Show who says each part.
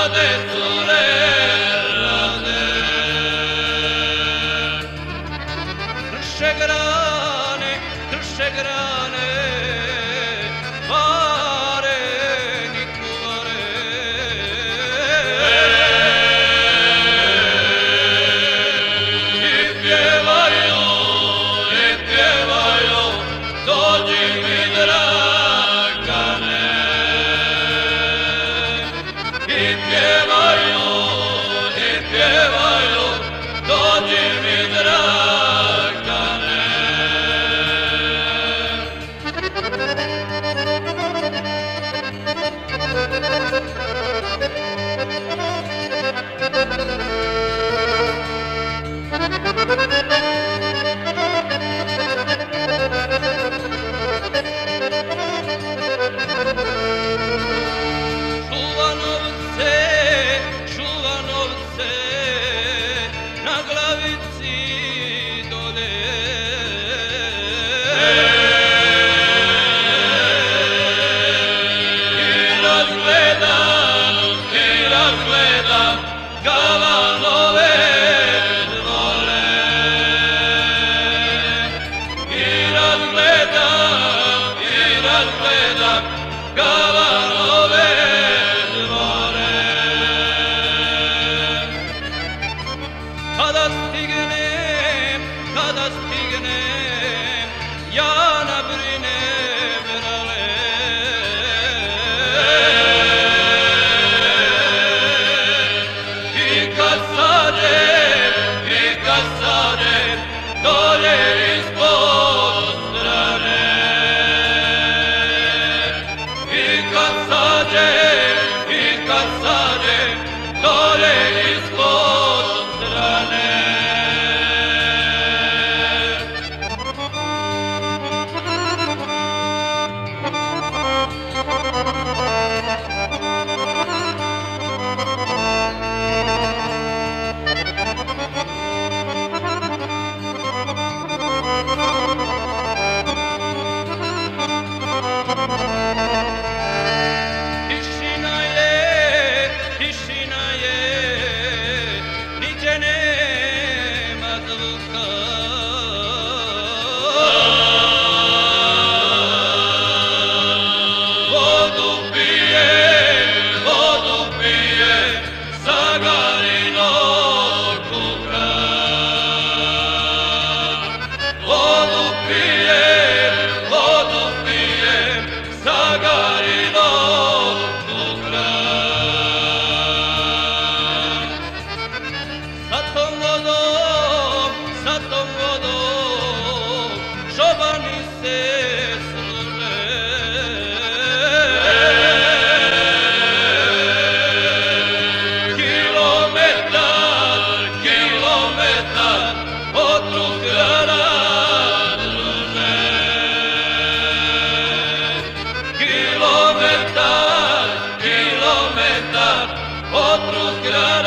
Speaker 1: rade cure, rade. Krše grane, vare ni kuvare. I pjevaju, dođi mi Dragane. I pjevaju, dođi mi Dragane. Čuva novce na glavici dole. I razgledam Galanove dvore. I razgledam Galanove dvore. Kada stignem, ja nabrinem brale. I kad sadem, dolje ispod strane. I kad sadem, dolje ispod strane. Tišina je, niđe nema zvuka. Vodu pije Zagarinog kuka. Vodu pije Zagarinog kuka. Sa tom vodom čobani se služe. Kilometar od Drugana druže. Kilometar od Drugana.